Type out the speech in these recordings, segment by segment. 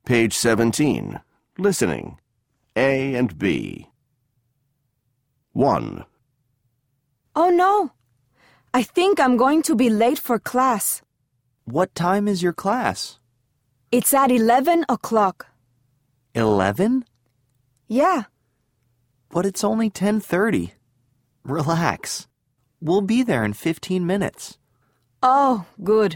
Page 17. Listening. A and B. 1. Oh no! I think I'm going to be late for class. What time is your class? It's at 11 o'clock. 11? Yeah. But it's only 10:30. Relax. We'll be there in 15 minutes. Oh, good.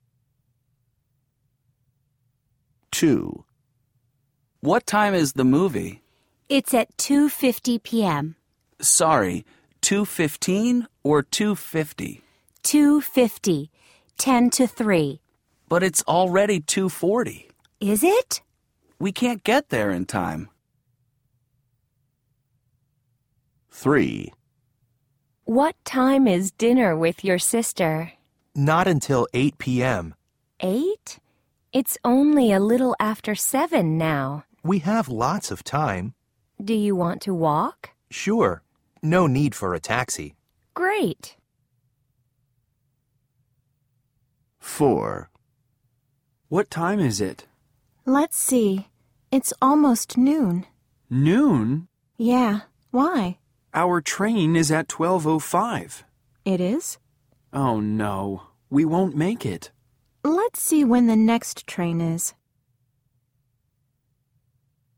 2. What time is the movie? It's at 2:50 p.m. Sorry, 2:15 or 2:50? 2:50, 10 to 3. But it's already 2:40. Is it? We can't get there in time. 3. What time is dinner with your sister? Not until 8 p.m. 8? It's only a little after 7 now. We have lots of time. Do you want to walk? Sure. No need for a taxi. Great. 4. What time is it? Let's see. It's almost noon. Noon? Yeah. Why? Our train is at 12:05. It is? Oh no, we won't make it. Let's see when the next train is.